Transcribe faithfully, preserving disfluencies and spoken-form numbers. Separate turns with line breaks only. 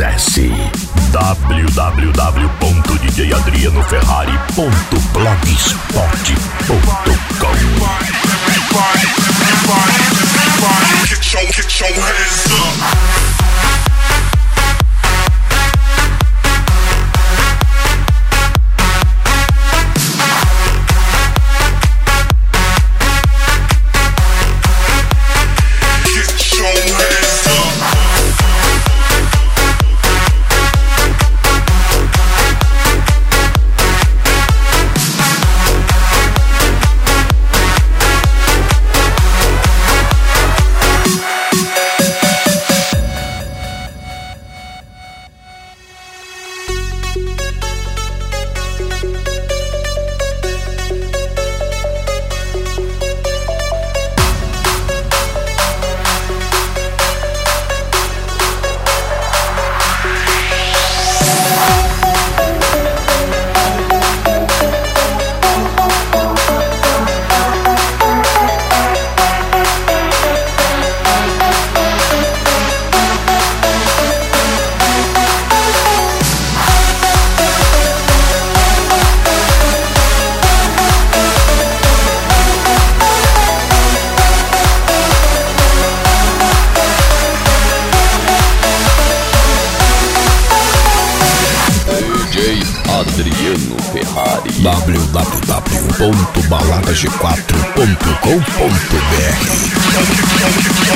Acesse w w w ponto d j adriano ferrari ponto blogspot ponto com. Get your, get your hands up. Adriano Ferrari. w w w ponto balada g quatro ponto com ponto b r